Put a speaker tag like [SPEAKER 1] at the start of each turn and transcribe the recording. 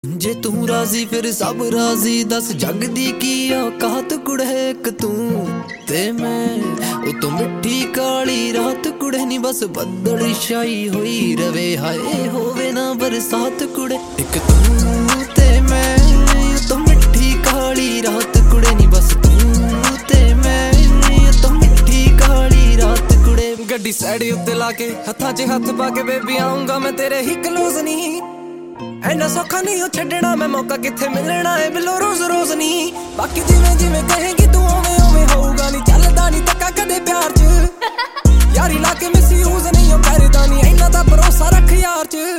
[SPEAKER 1] जे तू राजी फिर सब राजी, दस जग दी की औकात कुड़े एक तू ते मैं। ओ तू मिठी काली रात कुड़े नी बस बदल छाई होई रवे, हाय होवे ना बरसात कुड़े। एक तू ते मैं, ओ तू मिठी काली रात कुड़े नी बस तू ते मैं, ओ तू मिठी काली रात कुड़े।
[SPEAKER 2] गड्डी सैड उत्ते लाके हत्थां च हत्थ पाके बेबी आऊंगा मैं तेरे ही क्लोज नी। ऐना सौखा नहीं छड्डना मैं मौका, किथे मिलना है बिलो रोज रोज नी। बाकी जिवें जिवें कहेगी तू उवें उवें होऊगा नी, चलदा नी धक्का कदे प्यार च। यारी लाके मिस यूज नहीं करदा नी, ऐना दा भरोसा रख यार च।